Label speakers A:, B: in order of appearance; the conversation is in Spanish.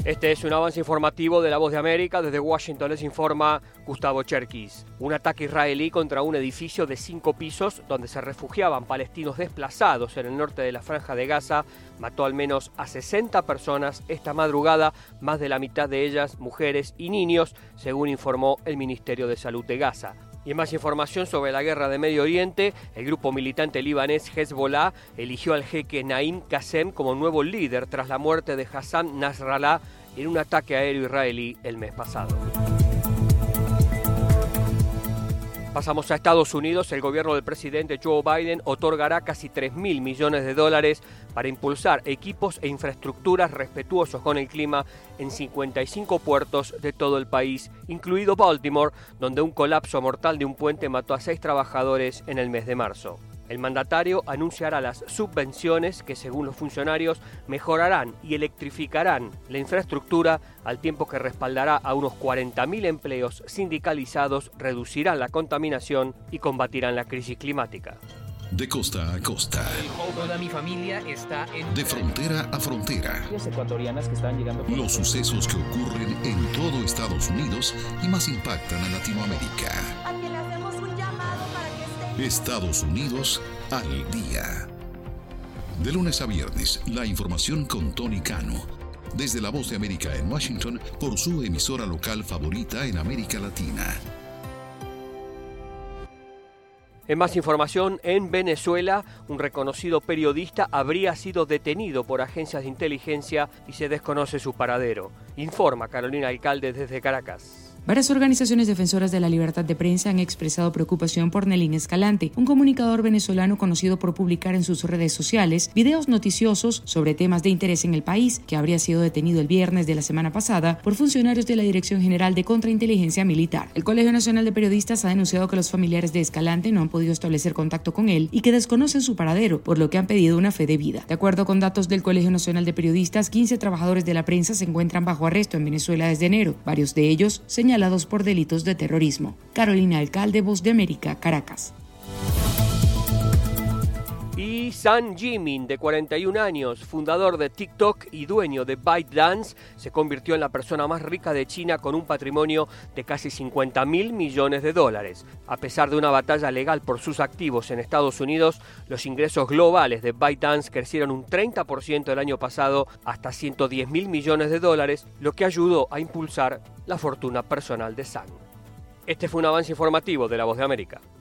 A: Este es un avance informativo de La Voz de América. Desde Washington les informa Gustavo Cherkis. Un ataque israelí contra un edificio de 5 pisos donde se refugiaban palestinos desplazados en el norte de la Franja de Gaza mató al menos a 60 personas esta madrugada, más de la mitad de ellas mujeres y niños, según informó el Ministerio de Salud de Gaza. Y en más información sobre la guerra de Medio Oriente, el grupo militante libanés Hezbollah eligió al jeque Naim Qassem como nuevo líder tras la muerte de Hassan Nasrallah en un ataque aéreo israelí el mes pasado. Pasamos a Estados Unidos. El gobierno del presidente Joe Biden otorgará casi $3.000 millones para impulsar equipos e infraestructuras respetuosos con el clima en 55 puertos de todo el país, incluido Baltimore, donde un colapso mortal de un puente mató a 6 trabajadores en el mes de marzo. El mandatario anunciará las subvenciones que, según los funcionarios, mejorarán y electrificarán la infraestructura al tiempo que respaldará a unos 40.000 empleos sindicalizados, reducirán la contaminación y combatirán la crisis climática.
B: De costa a costa.
C: Toda mi familia está en...
B: De frontera a frontera.
C: Ecuatorianas que están llegando...
B: Los sucesos que ocurren en todo Estados Unidos y más impactan a Latinoamérica.
D: A quien le hacemos un llamado para que esté...
B: Estados Unidos al día. De lunes a viernes, la información con Tony Cano. Desde La Voz de América en Washington, por su emisora local favorita en América Latina.
A: En más información, en Venezuela, un reconocido periodista habría sido detenido por agencias de inteligencia y se desconoce su paradero. Informa Carolina Alcalde desde Caracas.
E: Varias organizaciones defensoras de la libertad de prensa han expresado preocupación por Nelín Escalante, un comunicador venezolano conocido por publicar en sus redes sociales videos noticiosos sobre temas de interés en el país, que habría sido detenido el viernes de la semana pasada por funcionarios de la Dirección General de Contrainteligencia Militar. El Colegio Nacional de Periodistas ha denunciado que los familiares de Escalante no han podido establecer contacto con él y que desconocen su paradero, por lo que han pedido una fe debida. De acuerdo con datos del Colegio Nacional de Periodistas, 15 trabajadores de la prensa se encuentran bajo arresto en Venezuela desde enero, varios de ellos señalados por delitos de terrorismo. Carolina Alcalde, Voz de América, Caracas.
A: Y Sam Jimin, de 41 años, fundador de TikTok y dueño de ByteDance, se convirtió en la persona más rica de China con un patrimonio de casi $50.000 millones. A pesar de una batalla legal por sus activos en Estados Unidos, los ingresos globales de ByteDance crecieron un 30% el año pasado hasta $110.000 millones, lo que ayudó a impulsar la fortuna personal de Sam. Este fue un avance informativo de La Voz de América.